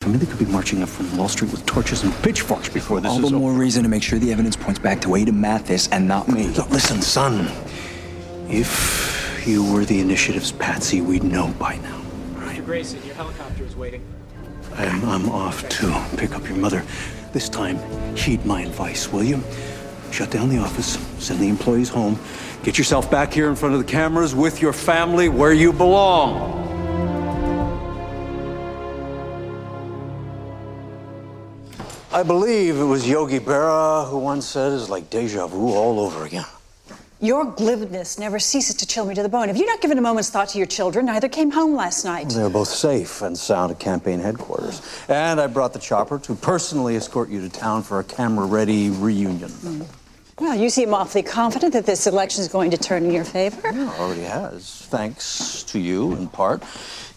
I mean, they could be marching up from Wall Street with torches and pitchforks before this All the more reason to make sure the evidence points back to Ada Mathis and not me. Look, listen, son. If you were the initiative's patsy, we'd know by now. Mr. Grayson, your helicopter is waiting. I'm off to pick up your mother. This time, heed my advice, will you? Shut down the office, send the employees home, get yourself back here in front of the cameras with your family where you belong. I believe it was Yogi Berra who once said it's like deja vu all over again. Your glibness never ceases to chill me to the bone. Have you not given a moment's thought to your children? Neither came home last night. They were both safe and sound at campaign headquarters. And I brought the chopper to personally escort you to town for a camera-ready reunion. Well, you seem awfully confident that this election is going to turn in your favor. Yeah, it already has. Thanks to you, in part.